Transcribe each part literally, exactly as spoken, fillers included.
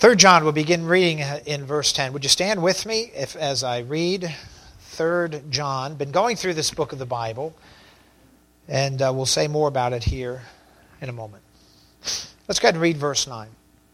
Third John, we'll begin reading in verse ten. Would you stand with me if, as I read Third John? Been going through this book of the Bible, and uh, we'll say more about it here in a moment. Let's go ahead and read verse nine.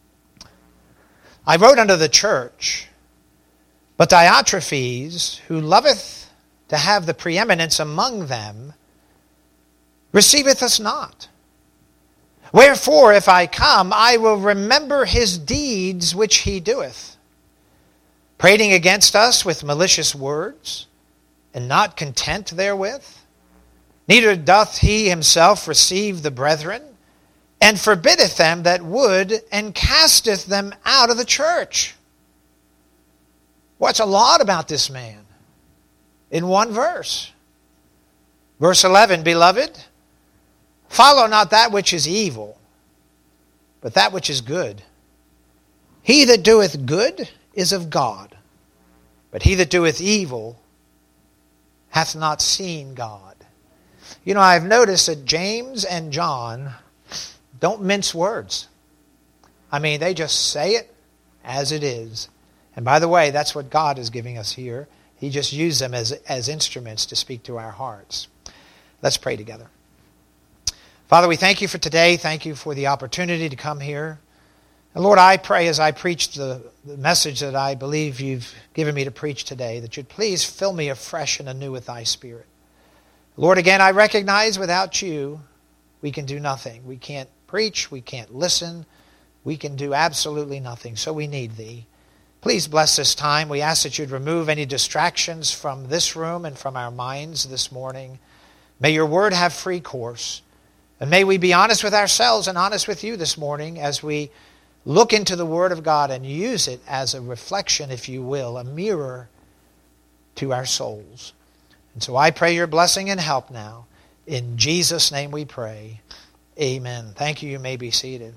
I wrote unto the church, but Diotrephes, who loveth to have the preeminence among them, receiveth us not. Wherefore, if I come, I will remember his deeds which he doeth, prating against us with malicious words, and not content therewith. Neither doth he himself receive the brethren, and forbiddeth them that would, and casteth them out of the church. What's a lot about this man in one verse? Verse eleven, Beloved, follow not that which is evil, but that which is good. He that doeth good is of God, but he that doeth evil hath not seen God. You know, I've noticed that James and John don't mince words. I mean, they just say it as it is. And by the way, that's what God is giving us here. He just used them as, as instruments to speak to our hearts. Let's pray together. Father, we thank you for today. Thank you for the opportunity to come here. And Lord, I pray as I preach the, the message that I believe you've given me to preach today, that you'd please fill me afresh and anew with thy Spirit. Lord, again, I recognize without you, we can do nothing. We can't preach. We can't listen. We can do absolutely nothing. So we need thee. Please bless this time. We ask that you'd remove any distractions from this room and from our minds this morning. May your word have free course. And may we be honest with ourselves and honest with you this morning as we look into the Word of God and use it as a reflection, if you will, a mirror to our souls. And so I pray your blessing and help now. In Jesus' name we pray. Amen. Thank you. You may be seated.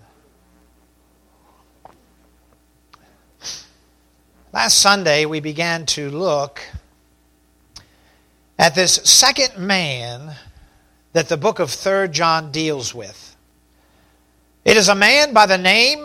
Last Sunday we began to look at this second man that the book of Third John deals with. It is a man by the name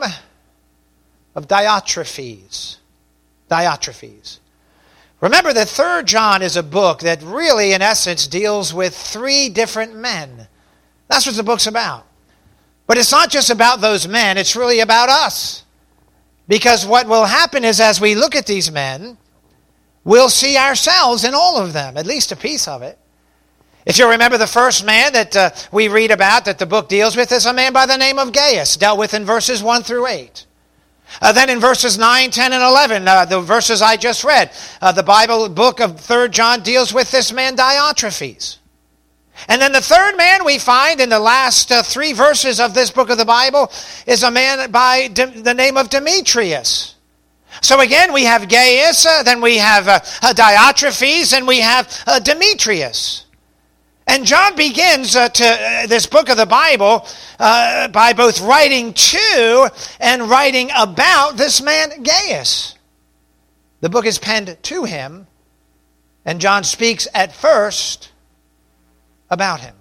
of Diotrephes. Diotrephes. Remember that Third John is a book that really, in essence, deals with three different men. That's what the book's about. But it's not just about those men, it's really about us. Because what will happen is as we look at these men, we'll see ourselves in all of them, at least a piece of it. If you remember, the first man that uh, we read about that the book deals with is a man by the name of Gaius, dealt with in verses one through eight. Uh, then in verses nine, ten, and eleven, uh, the verses I just read, uh, the Bible book of Third John deals with this man Diotrephes. And then the third man we find in the last uh, three verses of this book of the Bible is a man by De- the name of Demetrius. So again, we have Gaius, uh, then we have uh, uh, Diotrephes, and we have uh, Demetrius. And John begins uh, to uh, this book of the Bible uh, by both writing to and writing about this man Gaius. The book is penned to him, and John speaks at first about him.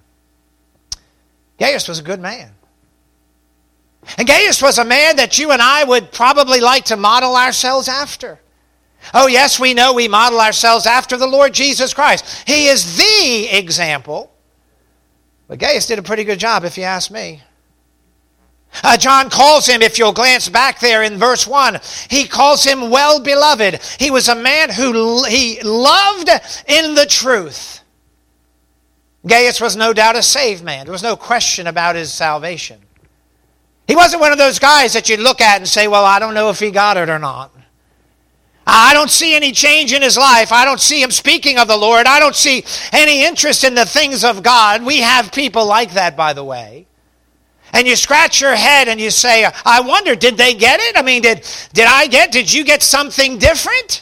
Gaius was a good man. And Gaius was a man that you and I would probably like to model ourselves after. Oh yes, we know we model ourselves after the Lord Jesus Christ. He is the example. But Gaius did a pretty good job, if you ask me. Uh, John calls him, if you'll glance back there in verse one, he calls him well beloved. He was a man who he loved in the truth. Gaius was no doubt a saved man. There was no question about his salvation. He wasn't one of those guys that you'd look at and say, well, I don't know if he got it or not. I don't see any change in his life. I don't see him speaking of the Lord. I don't see any interest in the things of God. We have people like that, by the way. And you scratch your head and you say, I wonder, did they get it? I mean, did, did I get, did you get something different?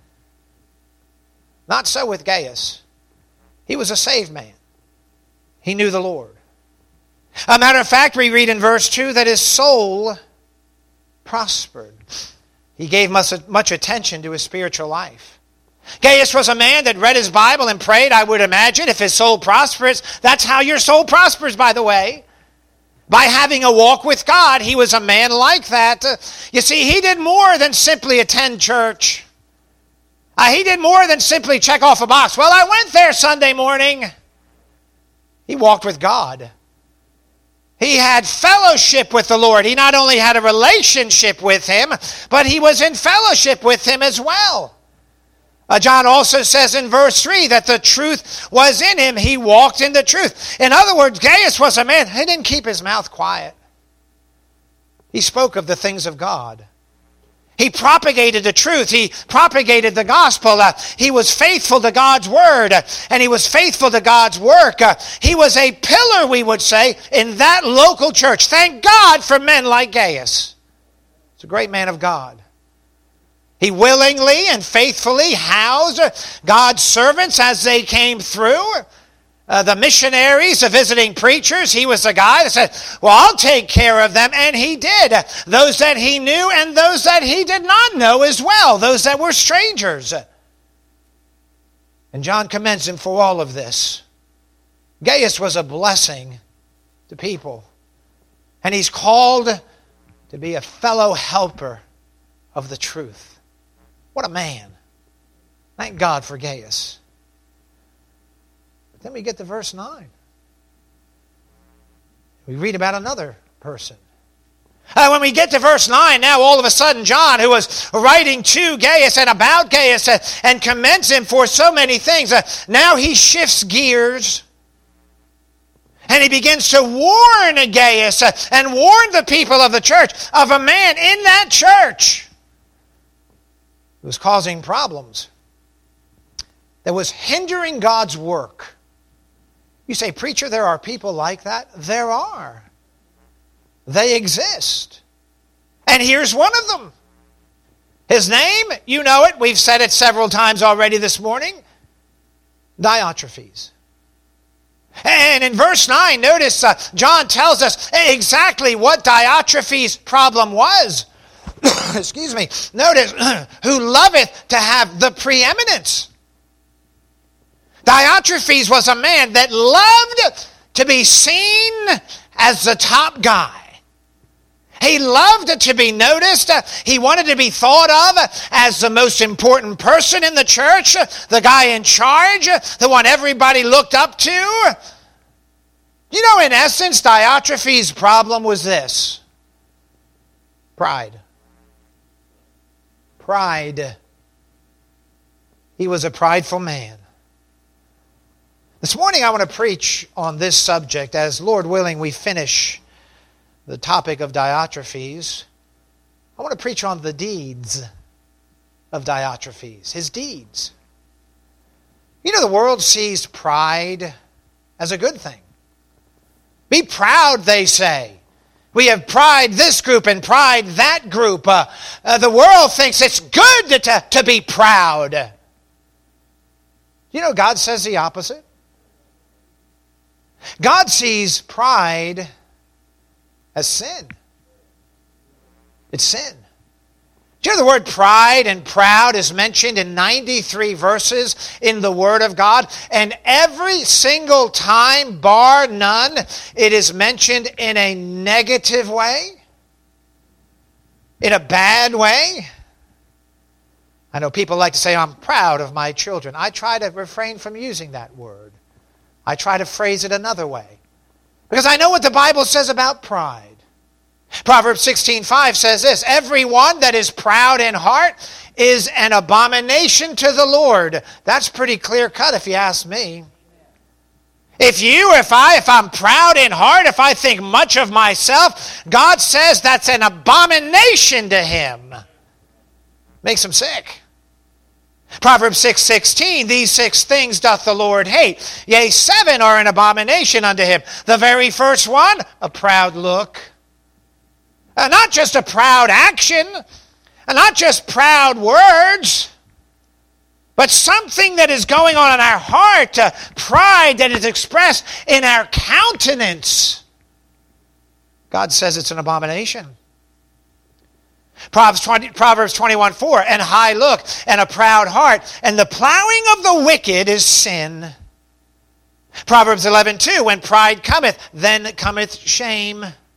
Not so with Gaius. He was a saved man. He knew the Lord. A matter of fact, we read in verse two that his soul prospered. He gave much, much attention to his spiritual life. Gaius was a man that read his Bible and prayed, I would imagine. If his soul prospers, that's how your soul prospers, by the way. By having a walk with God, he was a man like that. Uh, you see, he did more than simply attend church. Uh, he did more than simply check off a box. Well, I went there Sunday morning. He walked with God. He had fellowship with the Lord. He not only had a relationship with him, but he was in fellowship with him as well. Uh, John also says in verse three that the truth was in him. He walked in the truth. In other words, Gaius was a man. He didn't keep his mouth quiet. He spoke of the things of God. He propagated the truth. He propagated the gospel. Uh, he was faithful to God's word, uh, and he was faithful to God's work. Uh, he was a pillar, we would say, in that local church. Thank God for men like Gaius. He's a great man of God. He willingly and faithfully housed God's servants as they came through. Uh, the missionaries, the visiting preachers, he was the guy that said, well, I'll take care of them. And he did. Those that he knew and those that he did not know as well. Those that were strangers. And John commends him for all of this. Gaius was a blessing to people. And he's called to be a fellow helper of the truth. What a man. Thank God for Gaius. Then we get to verse nine. We read about another person. Uh, when we get to verse nine, now all of a sudden John, who was writing to Gaius and about Gaius uh, and commends him for so many things, uh, now he shifts gears and he begins to warn Gaius uh, and warn the people of the church of a man in that church who was causing problems, that was hindering God's work. You say, preacher, there are people like that? There are. They exist. And here's one of them. His name, you know it. We've said it several times already this morning. Diotrephes. And in verse nine, notice uh, John tells us exactly what Diotrephes' problem was. Excuse me. Notice, who loveth to have the preeminence. Diotrephes was a man that loved to be seen as the top guy. He loved to be noticed. He wanted to be thought of as the most important person in the church, the guy in charge, the one everybody looked up to. You know, in essence, Diotrephes' problem was this: pride. Pride. He was a prideful man. This morning I want to preach on this subject as, Lord willing, we finish the topic of Diotrephes. I want to preach on the deeds of Diotrephes, his deeds. You know, the world sees pride as a good thing. Be proud, they say. We have pride this group and pride that group. Uh, uh, the world thinks it's good to, to, to be proud. You know, God says the opposite. God sees pride as sin. It's sin. Do you know the word pride and proud is mentioned in ninety-three verses in the Word of God? And every single time, bar none, it is mentioned in a negative way, in a bad way. I know people like to say, I'm proud of my children. I try to refrain from using that word. I try to phrase it another way, because I know what the Bible says about pride. Proverbs sixteen five says this: everyone that is proud in heart is an abomination to the Lord. That's pretty clear cut if you ask me. If you, if I, if I'm proud in heart, if I think much of myself, God says that's an abomination to him. Makes him sick. Proverbs six sixteen, these six things doth the Lord hate. Yea, seven are an abomination unto him. The very first one, a proud look. Uh, not just a proud action, and not just proud words, but something that is going on in our heart, uh, pride that is expressed in our countenance. God says it's an abomination. Proverbs, twenty, Proverbs twenty-one four, and high look, and a proud heart, and the plowing of the wicked is sin. Proverbs eleven two, when pride cometh, then cometh shame.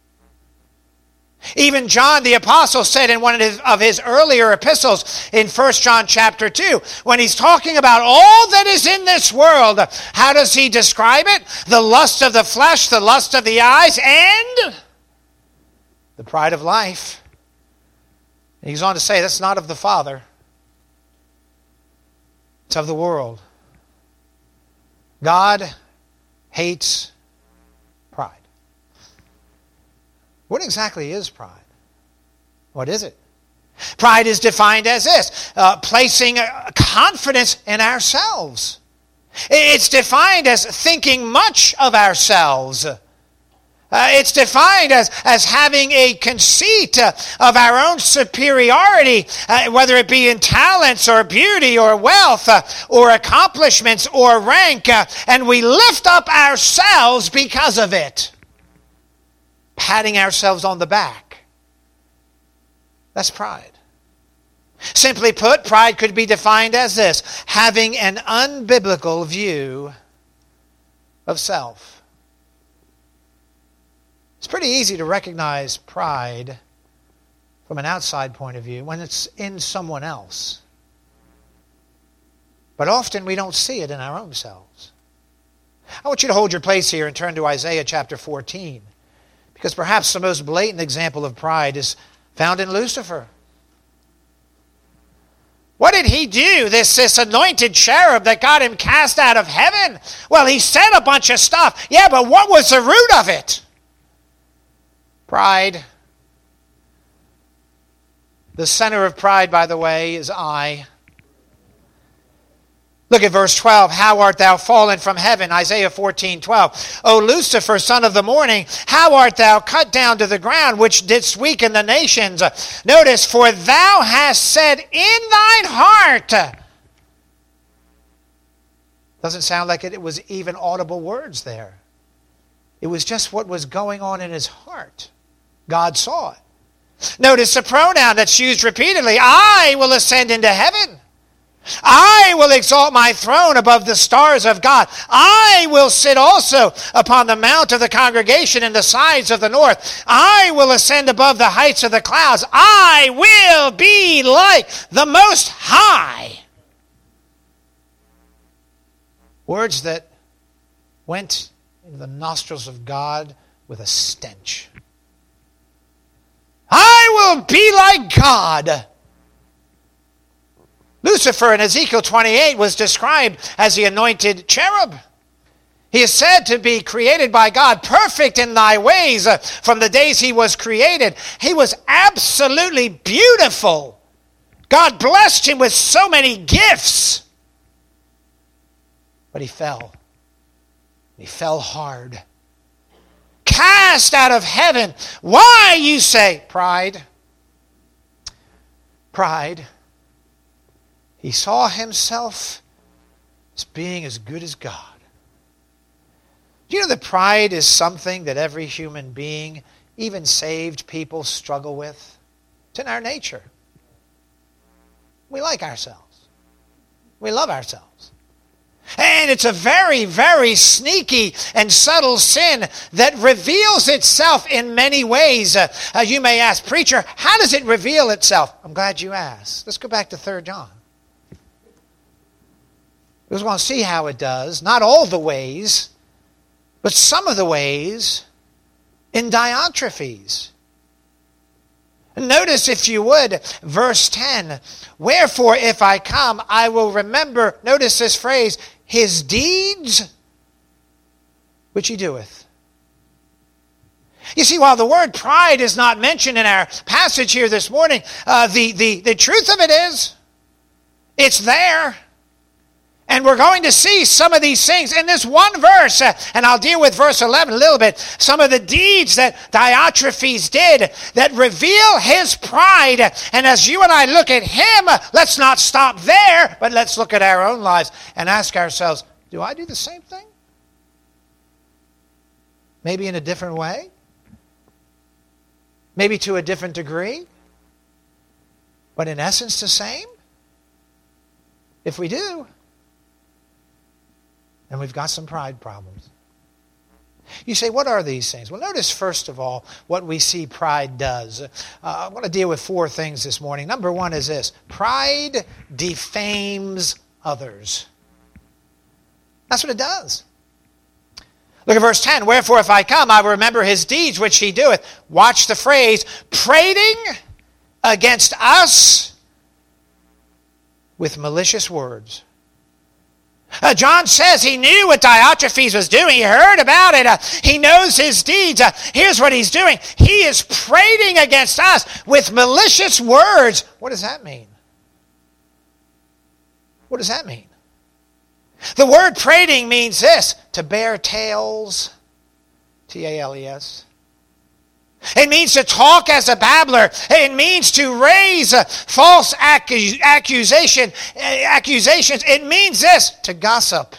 Even John the Apostle said in one of his, of his earlier epistles in First John chapter two, when he's talking about all that is in this world, how does he describe it? The lust of the flesh, the lust of the eyes, and the pride of life. And he's on to say that's not of the Father. It's of the world. God hates pride. What exactly is pride? What is it? Pride is defined as this, uh, placing a confidence in ourselves. It's defined as thinking much of ourselves. Uh, it's defined as, as having a conceit uh, of our own superiority, uh, whether it be in talents or beauty or wealth uh, or accomplishments or rank, uh, and we lift up ourselves because of it. Patting ourselves on the back. That's pride. Simply put, pride could be defined as this: having an unbiblical view of self. It's pretty easy to recognize pride from an outside point of view when it's in someone else. But often we don't see it in our own selves. I want you to hold your place here and turn to Isaiah chapter fourteen. Because perhaps the most blatant example of pride is found in Lucifer. What did he do, this, this anointed cherub that got him cast out of heaven? Well, he said a bunch of stuff. Yeah, but what was the root of it? Pride. The center of pride, by the way, is I. Look at verse twelve. How art thou fallen from heaven? Isaiah fourteen twelve. O Lucifer, son of the morning, how art thou cut down to the ground, which didst weaken the nations? Notice, for thou hast said in thine heart. Doesn't sound like it, it was even audible words there. It was just what was going on in his heart. God saw it. Notice the pronoun that's used repeatedly. I will ascend into heaven. I will exalt my throne above the stars of God. I will sit also upon the mount of the congregation in the sides of the north. I will ascend above the heights of the clouds. I will be like the Most High. Words that went into the nostrils of God with a stench. I will be like God. Lucifer in Ezekiel twenty-eight was described as the anointed cherub. He is said to be created by God, perfect in thy ways uh, from the days he was created. He was absolutely beautiful. God blessed him with so many gifts. But he fell. He fell hard. Cast out of heaven. Why, you say? Pride. Pride. He saw himself as being as good as God. Do you know that pride is something that every human being, even saved people, struggle with? It's in our nature. We like ourselves. We love ourselves. And it's a very, very sneaky and subtle sin that reveals itself in many ways. Uh, uh, you may ask, preacher, how does it reveal itself? I'm glad you asked. Let's go back to Third John. We're going to see how it does. Not all the ways, but some of the ways in Diotrephes. Notice, if you would, verse ten. Wherefore, if I come, I will remember, notice this phrase, his deeds which he doeth. You see, while the word pride is not mentioned in our passage here this morning, uh, the, the, the truth of it is, it's there. And we're going to see some of these things in this one verse. Uh, and I'll deal with verse eleven a little bit. Some of the deeds that Diotrephes did that reveal his pride. And as you and I look at him, uh, let's not stop there, but let's look at our own lives and ask ourselves, do I do the same thing? Maybe in a different way? Maybe to a different degree? But in essence the same? If we do, and we've got some pride problems. You say, what are these things? Well, notice first of all what we see pride does. Uh, I want to deal with four things this morning. Number one is this: pride defames others. That's what it does. Look at verse ten. Wherefore, if I come, I will remember his deeds which he doeth. Watch the phrase, prating against us with malicious words. Uh, John says he knew what Diotrephes was doing. He heard about it. Uh, he knows his deeds. Uh, here's what he's doing. He is prating against us with malicious words. What does that mean? What does that mean? The word prating means this: to bear tales, T A L E S. It means to talk as a babbler. It means to raise uh, false accu- accusation, uh, accusations. It means this: to gossip.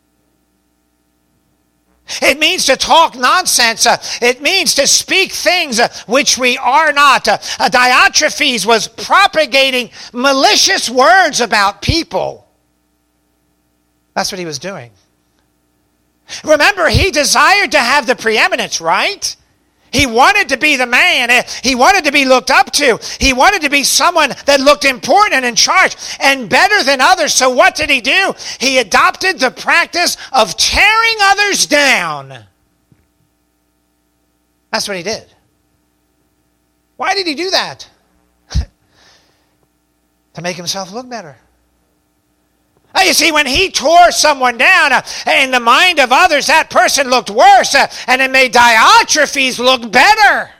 It means to talk nonsense. Uh, it means to speak things uh, which we are not. Uh, uh, Diotrephes was propagating malicious words about people. That's what he was doing. Remember, he desired to have the preeminence, right? He wanted to be the man. He wanted to be looked up to. He wanted to be someone that looked important and in charge and better than others. So what did he do? He adopted the practice of tearing others down. That's what he did. Why did he do that? To make himself look better. Uh, you see, when he tore someone down, uh, in the mind of others, that person looked worse, uh, and it made Diotrephes look better.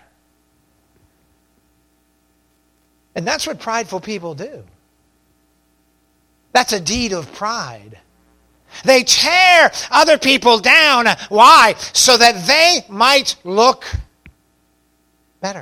And that's what prideful people do. That's a deed of pride. They tear other people down. Why? So that they might look better.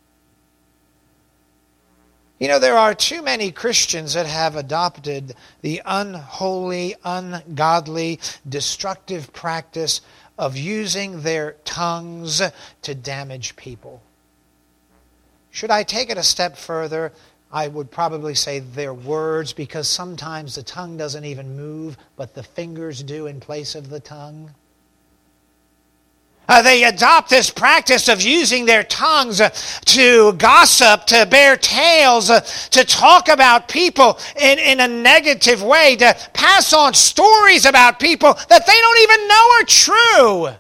You know, there are too many Christians that have adopted the unholy, ungodly, destructive practice of using their tongues to damage people. Should I take it a step further? I would probably say their words, because sometimes the tongue doesn't even move, but the fingers do in place of the tongue. Uh, they adopt this practice of using their tongues uh, to gossip, to bear tales, uh, to talk about people in, in a negative way, to pass on stories about people that they don't even know are true.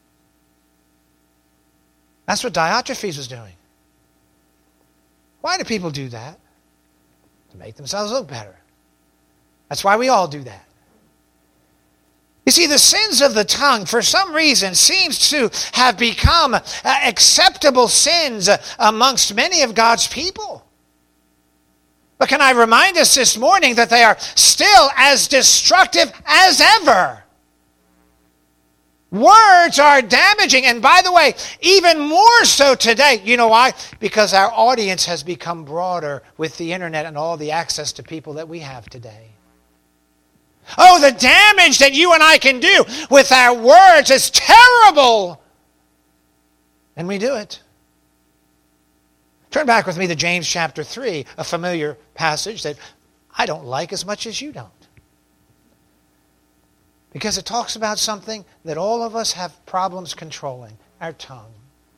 That's what Diotrephes was doing. Why do people do that? To make themselves look better. That's why we all do that. You see, the sins of the tongue, for some reason, seems to have become uh, acceptable sins uh, amongst many of God's people. But can I remind us this morning that they are still as destructive as ever? Words are damaging, and by the way, even more so today. You know why? Because our audience has become broader with the internet and all the access to people that we have today. Oh, the damage that you and I can do with our words is terrible. And we do it. Turn back with me to James chapter three, a familiar passage that I don't like as much as you don't. Because it talks about something that all of us have problems controlling, our tongue.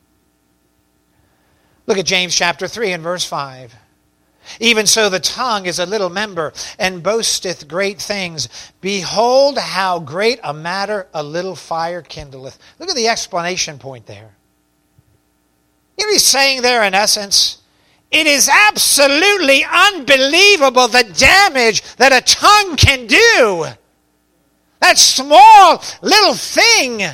Look at James chapter three and verse five. Even so the tongue is a little member, and boasteth great things. Behold how great a matter a little fire kindleth. Look at the explanation point there. You know what he's saying there in essence? It is absolutely unbelievable the damage that a tongue can do. That small little thing.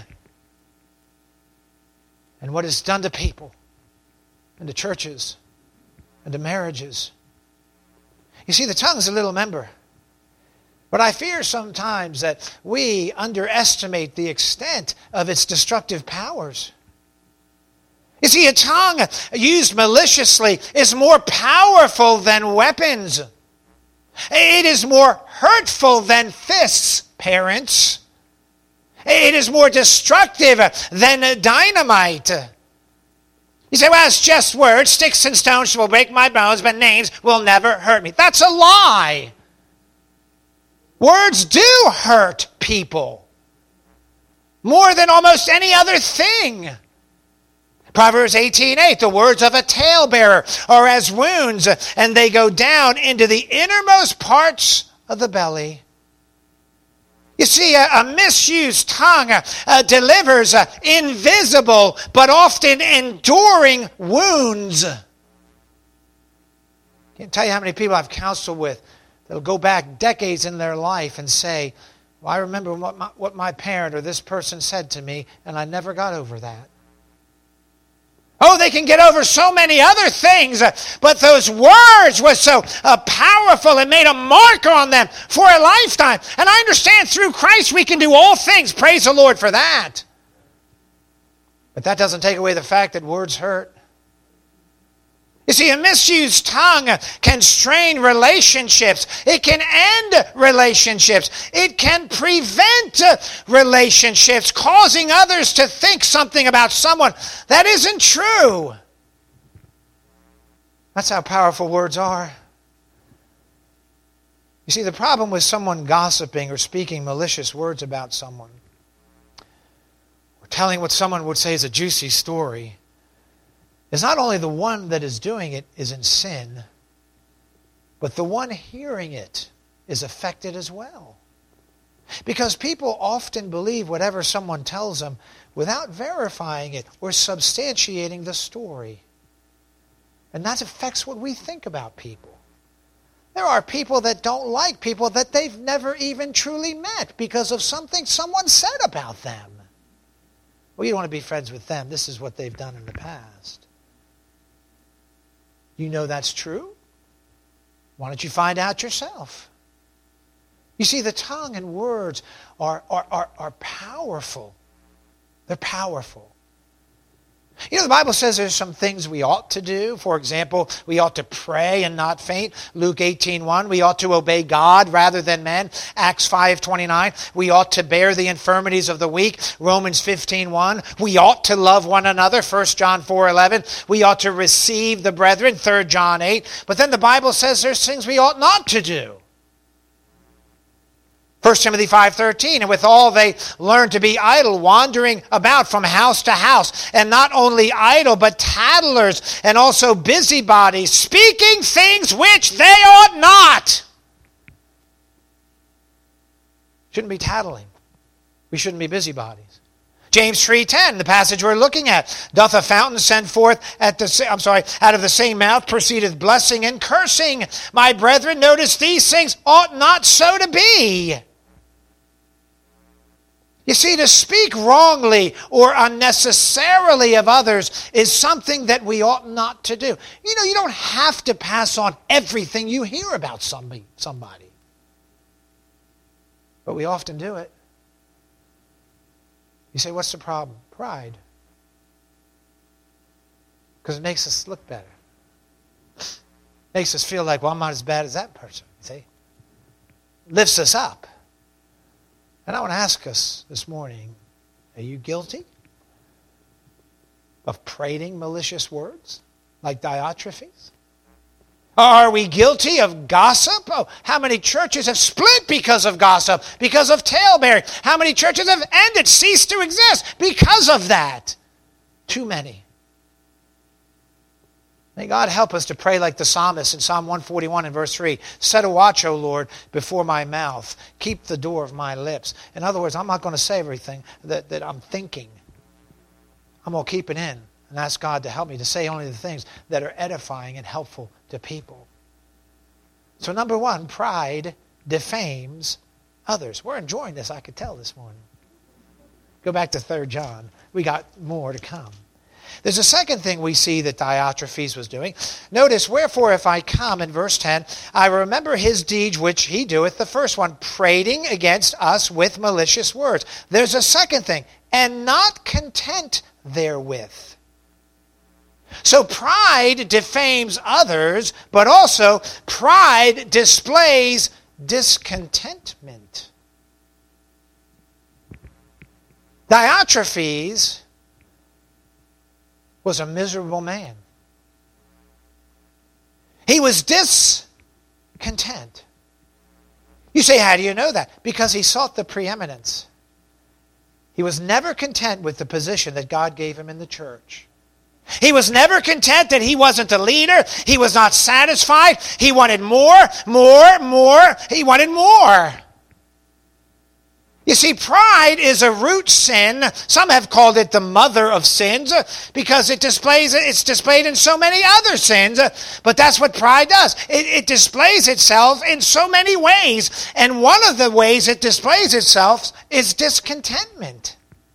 And what it's done to people, and to churches, and to marriages. You see, the tongue is a little member. But I fear sometimes that we underestimate the extent of its destructive powers. You see, a tongue used maliciously is more powerful than weapons. It is more hurtful than fists, parents. It is more destructive than dynamite. You say, well, it's just words. Sticks and stones will break my bones, but names will never hurt me. That's a lie. Words do hurt people. more than almost any other thing. Proverbs eighteen eight, the words of a talebearer are as wounds, and they go down into the innermost parts of the belly. You see, a, a misused tongue uh, uh, delivers uh, invisible but often enduring wounds. I can't tell you how many people I've counseled with that'll go back decades in their life and say, well, I remember what my, what my parent or this person said to me, and I never got over that. Oh, they can get over so many other things, uh, but those words were so uh, powerful and made a mark on them for a lifetime. And I understand through Christ we can do all things. Praise the Lord for that. But that doesn't take away the fact that words hurt. You see, a misused tongue can strain relationships. It can end relationships. It can prevent relationships, causing others to think something about someone that isn't true. That's how powerful words are. You see, the problem with someone gossiping or speaking malicious words about someone, or telling what someone would say is a juicy story, is not only the one that is doing it is in sin, but the one hearing it is affected as well. Because people often believe whatever someone tells them without verifying it or substantiating the story. And that affects what we think about people. There are people that don't like people that they've never even truly met because of something someone said about them. Well, you don't want to be friends with them. This is what they've done in the past. You know that's true? Why don't you find out yourself? You see, the tongue and words are, are, are, are powerful. They're powerful. You know, the Bible says there's some things we ought to do. For example, we ought to pray and not faint. Luke eighteen one. We ought to obey God rather than men. Acts five twenty-nine. We ought to bear the infirmities of the weak. Romans fifteen one. We ought to love one another. First John four eleven. We ought to receive the brethren. Third John eight. But then the Bible says there's things we ought not to do. First Timothy five thirteen, and withal they learn to be idle, wandering about from house to house, and not only idle, but tattlers, and also busybodies, speaking things which they ought not. Shouldn't be tattling. We shouldn't be busybodies. James three ten, the passage we're looking at. Doth a fountain send forth at the I'm sorry, out of the same mouth proceedeth blessing and cursing? My brethren, notice these things ought not so to be. You see, to speak wrongly or unnecessarily of others is something that we ought not to do. You know, you don't have to pass on everything you hear about somebody. somebody. But we often do it. You say, what's the problem? Pride. Because it makes us look better. It makes us feel like, well, I'm not as bad as that person. See? Lifts us up. And I want to ask us this morning, are you guilty of prating malicious words like Diotrephes? Are we guilty of gossip? Oh, how many churches have split because of gossip, because of talebearing? How many churches have ended, ceased to exist because of that? Too many. May God help us to pray like the psalmist in Psalm one forty-one and verse three. Set a watch, O Lord, before my mouth. Keep the door of my lips. In other words, I'm not going to say everything that, that I'm thinking. I'm going to keep it in and ask God to help me to say only the things that are edifying and helpful to people. So number one, pride defames others. We're enjoying this, I could tell this morning. Go back to Third John. We got more to come. There's a second thing we see that Diotrephes was doing. Notice, wherefore if I come, in verse ten, I remember his deeds which he doeth, the first one, prating against us with malicious words. There's a second thing, and not content therewith. So pride defames others, but also pride displays discontentment. Diotrephes was a miserable man. He was discontent. You say, how do you know that? Because he sought the preeminence. He was never content with the position that God gave him in the church. He was never content that he wasn't a leader. He was not satisfied. He wanted more, more, more. He wanted more. You see, pride is a root sin. Some have called it the mother of sins because it displays, it's displayed in so many other sins. But that's what pride does. It, it displays itself in so many ways. And one of the ways it displays itself is discontentment.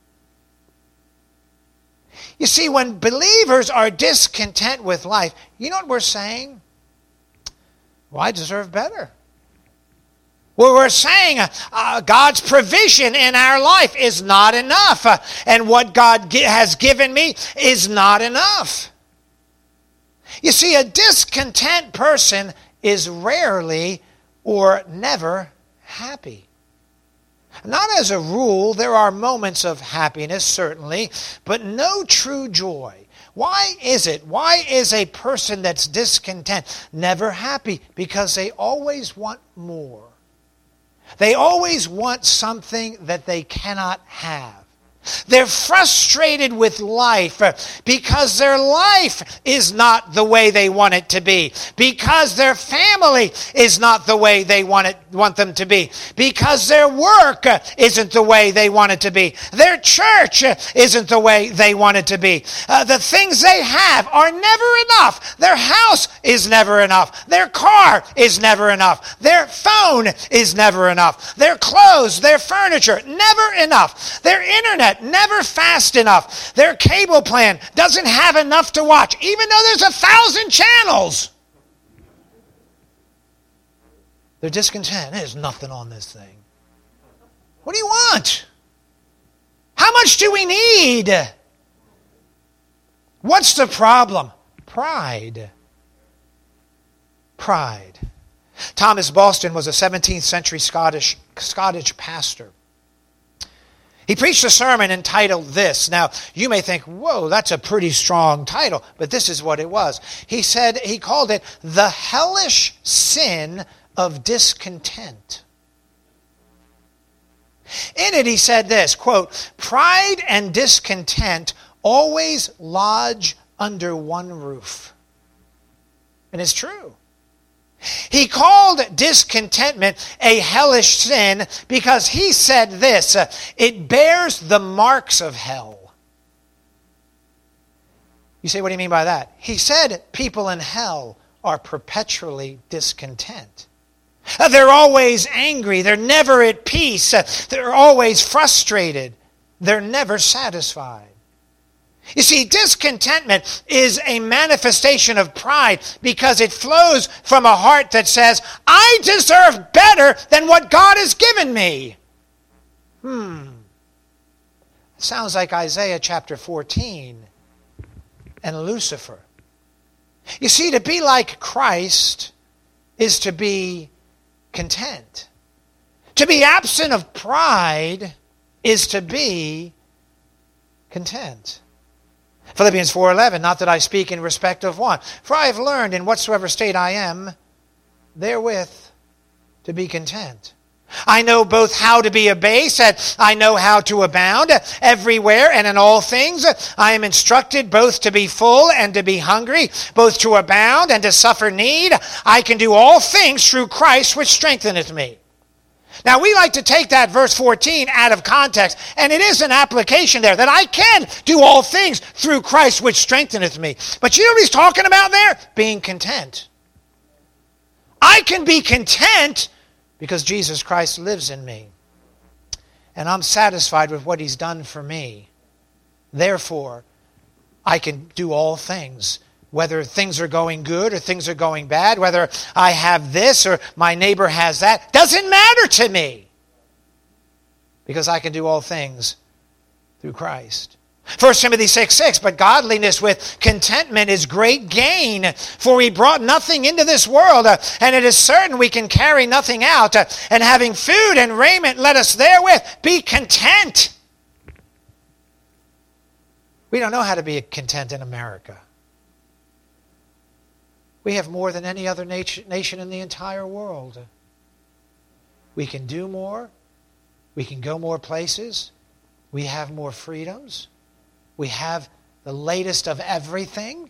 You see, when believers are discontent with life, you know what we're saying? Well, I deserve better. Well, we're saying uh, uh, God's provision in our life is not enough. Uh, and what God gi- has given me is not enough. You see, a discontent person is rarely or never happy. Not as a rule, there are moments of happiness, certainly, but no true joy. Why is it? Why is a person that's discontent never happy? Because they always want more. They always want something that they cannot have. They're frustrated with life because their life is not the way they want it to be. Because their family is not the way they want it, want them to be. Because their work isn't the way they want it to be. Their church isn't the way they want it to be. Uh, the things they have are never enough. Their house is never enough. Their car is never enough. Their phone is never enough. Their clothes, their furniture, never enough. Their internet, never fast enough. Their cable plan doesn't have enough to watch, even though there's a thousand channels. They're discontent. There's nothing on this thing. What do you want? How much do we need? What's the problem? Pride. Pride. Thomas Boston was a seventeenth century Scottish, Scottish pastor. He preached a sermon entitled this. Now, you may think, whoa, that's a pretty strong title, but this is what it was. He said, he called it the hellish sin of discontent. In it, he said this, quote, pride and discontent always lodge under one roof. And it's true. He called discontentment a hellish sin because he said this, uh, it bears the marks of hell. You say, what do you mean by that? He said people in hell are perpetually discontent. Uh, they're always angry. They're never at peace. Uh, they're always frustrated. They're never satisfied. You see, discontentment is a manifestation of pride because it flows from a heart that says, I deserve better than what God has given me. Hmm. Sounds like Isaiah chapter fourteen and Lucifer. You see, to be like Christ is to be content. To be absent of pride is to be content. Philippians four eleven, not that I speak in respect of one, for I have learned in whatsoever state I am, therewith to be content. I know both how to be abased, and I know how to abound. Everywhere and in all things I am instructed both to be full and to be hungry, both to abound and to suffer need. I can do all things through Christ which strengtheneth me. Now, we like to take that verse fourteen out of context, and it is an application there, that I can do all things through Christ which strengtheneth me. But you know what he's talking about there? Being content. I can be content because Jesus Christ lives in me. And I'm satisfied with what he's done for me. Therefore, I can do all things. Whether things are going good or things are going bad, whether I have this or my neighbor has that, doesn't matter to me. Because I can do all things through Christ. First Timothy six six, but godliness with contentment is great gain, for we brought nothing into this world, uh, and it is certain we can carry nothing out. Uh, and having food and raiment, let us therewith be content. We don't know how to be content in America. We have more than any other nation in the entire world. We can do more. We can go more places. We have more freedoms. We have the latest of everything.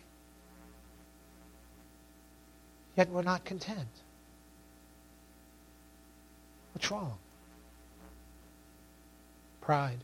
Yet we're not content. What's wrong? Pride.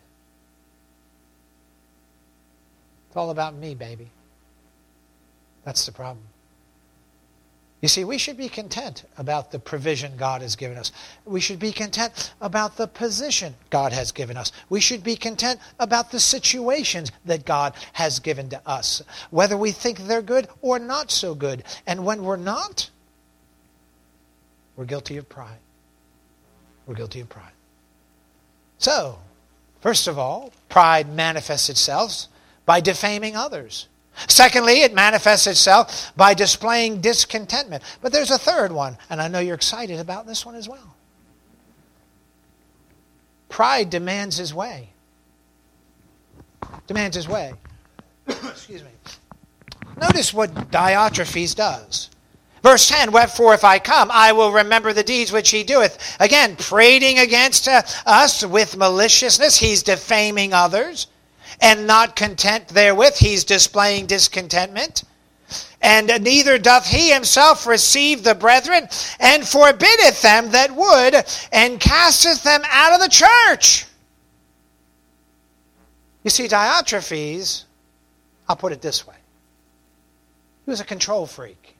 It's all about me, baby. That's the problem. You see, we should be content about the provision God has given us. We should be content about the position God has given us. We should be content about the situations that God has given to us, whether we think they're good or not so good. And when we're not, we're guilty of pride. We're guilty of pride. So, first of all, pride manifests itself by defaming others. Secondly, it manifests itself by displaying discontentment. But there's a third one, and I know you're excited about this one as well. Pride demands his way. Demands his way. Excuse me. Notice what Diotrephes does. Verse ten, wherefore if I come, I will remember the deeds which he doeth. Again, prating against uh, us with maliciousness. He's defaming others. And not content therewith, he's displaying discontentment. And neither doth he himself receive the brethren, and forbiddeth them that would, and casteth them out of the church. You see, Diotrephes, I'll put it this way. He was a control freak.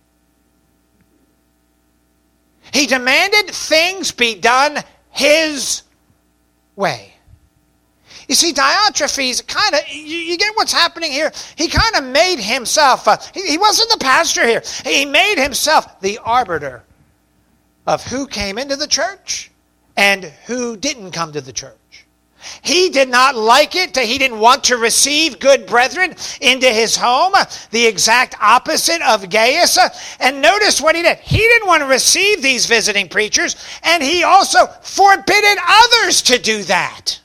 He demanded things be done his way. You see, Diotrephes kind of, you, you get what's happening here? He kind of made himself, uh, he, he wasn't the pastor here. He made himself the arbiter of who came into the church and who didn't come to the church. He did not like it. He didn't want to receive good brethren into his home, the exact opposite of Gaius. And notice what he did. He didn't want to receive these visiting preachers, and he also forbidden others to do that.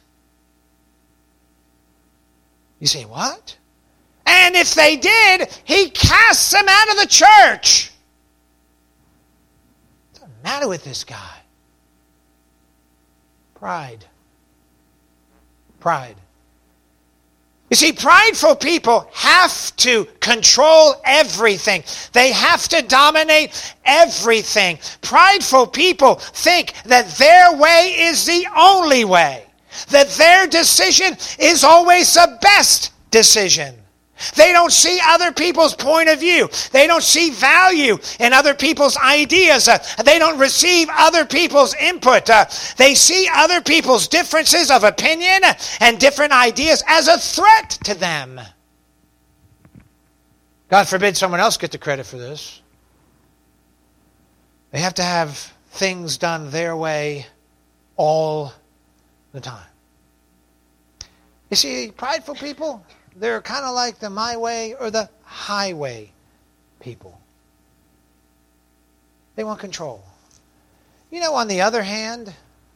You say, what? And if they did, he casts them out of the church. What's the matter with this guy? Pride. Pride. You see, prideful people have to control everything. They have to dominate everything. Prideful people think that their way is the only way. That their decision is always the best decision. They don't see other people's point of view. They don't see value in other people's ideas. Uh, they don't receive other people's input. Uh, they see other people's differences of opinion and different ideas as a threat to them. God forbid someone else get the credit for this. They have to have things done their way all the time. You see, prideful people, they're kind of like the my way or the highway people. They want control. You know, on the other hand,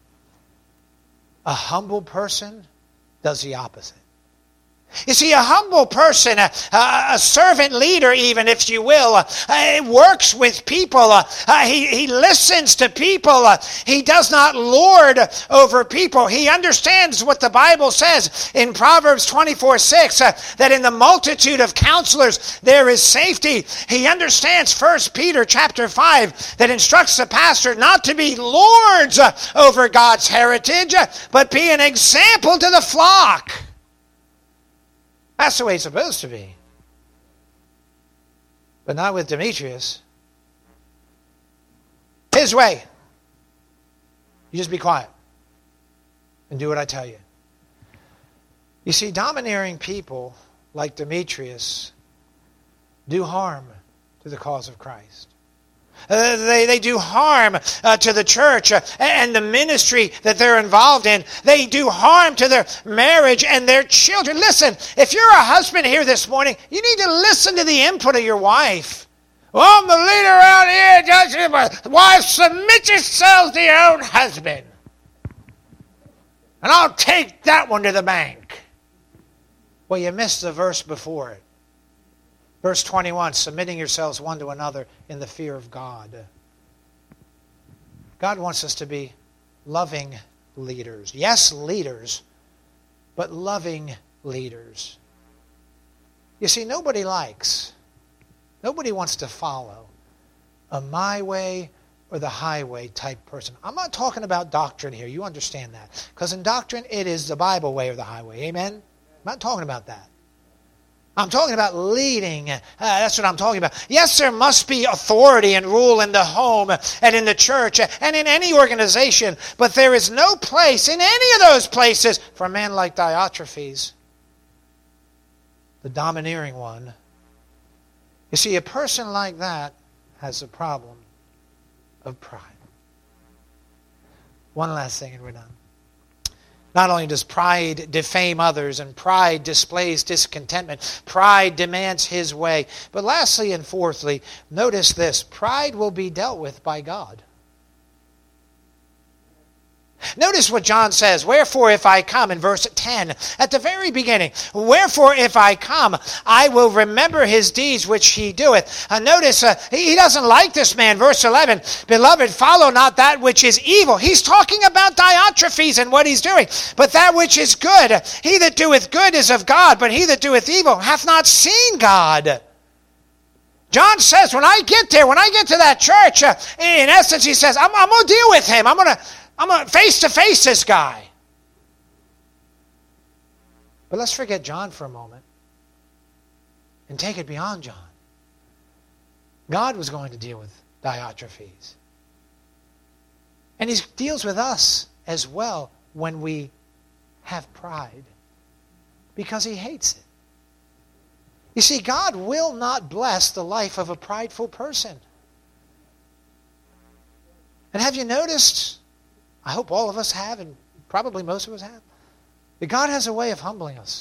a humble person does the opposite. You see, a humble person, a, a servant leader even, if you will, uh, works with people. Uh, uh, he, he listens to people. Uh, he does not lord over people. He understands what the Bible says in Proverbs twenty-four six, uh, that in the multitude of counselors there is safety. He understands First Peter chapter five that instructs the pastor not to be lords uh, over God's heritage, uh, but be an example to the flock. That's the way it's supposed to be. But not with Demetrius. His way. You just be quiet and do what I tell you. You see, domineering people like Demetrius do harm to the cause of Christ. Uh, they, they do harm uh, to the church uh, and the ministry that they're involved in. They do harm to their marriage and their children. Listen, if you're a husband here this morning, you need to listen to the input of your wife. Well, I'm the leader out here. Just, wife, submit yourselves to your own husband. And I'll take that one to the bank. Well, you missed the verse before it. Verse twenty-one, submitting yourselves one to another in the fear of God. God wants us to be loving leaders. Yes, leaders, but loving leaders. You see, nobody likes, nobody wants to follow a my way or the highway type person. I'm not talking about doctrine here. You understand that. Because in doctrine, it is the Bible way or the highway. Amen? I'm not talking about that. I'm talking about leading. Uh, that's what I'm talking about. Yes, there must be authority and rule in the home and in the church and in any organization, but there is no place in any of those places for a man like Diotrephes, the domineering one. You see, a person like that has a problem of pride. One last thing and we're done. Not only does pride defame others and pride displays discontentment, pride demands his way, but lastly and fourthly, notice this, pride will be dealt with by God. Notice what John says, wherefore if I come, in verse ten, at the very beginning, wherefore if I come, I will remember his deeds which he doeth. Uh, notice, uh, he, he doesn't like this man, verse eleven, beloved, follow not that which is evil. He's talking about Diotrephes and what he's doing, but that which is good. He that doeth good is of God, but he that doeth evil hath not seen God. John says, when I get there, when I get to that church, uh, in essence, he says, I'm, I'm going to deal with him. I'm going to I'm going to face-to-face this guy. But let's forget John for a moment and take it beyond John. God was going to deal with Diotrephes. And he deals with us as well when we have pride, because he hates it. You see, God will not bless the life of a prideful person. And have you noticed, I hope all of us have, and probably most of us have, that God has a way of humbling us.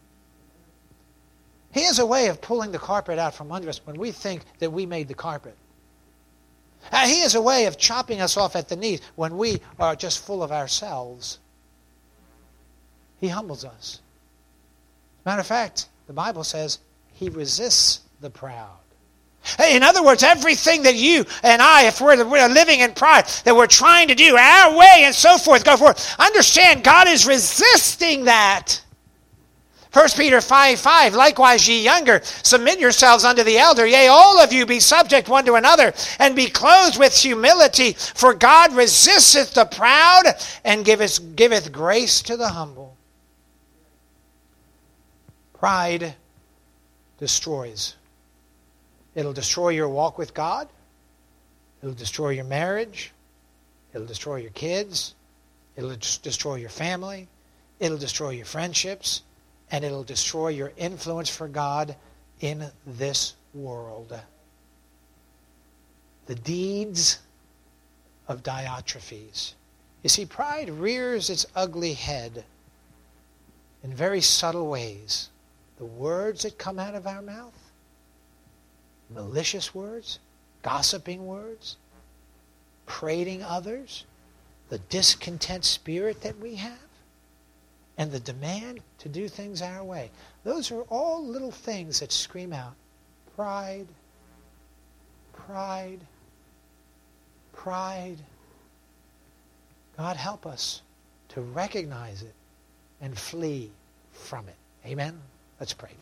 He has a way of pulling the carpet out from under us when we think that we made the carpet. And he has a way of chopping us off at the knees when we are just full of ourselves. He humbles us. As a matter of fact, the Bible says he resists the proud. In other words, everything that you and I, if we're, we're living in pride, that we're trying to do our way and so forth, go forth, understand God is resisting that. First Peter five five, likewise ye younger, submit yourselves unto the elder, yea, all of you be subject one to another, and be clothed with humility, for God resisteth the proud, and giveth, giveth grace to the humble. Pride destroys. It'll destroy your walk with God. It'll destroy your marriage. It'll destroy your kids. It'll destroy your family. It'll destroy your friendships. And it'll destroy your influence for God in this world. The deeds of Diotrephes. You see, pride rears its ugly head in very subtle ways. The words that come out of our mouth, malicious words, gossiping words, prating others, the discontent spirit that we have, and the demand to do things our way. Those are all little things that scream out pride, pride, pride. God help us to recognize it and flee from it. Amen? Let's pray.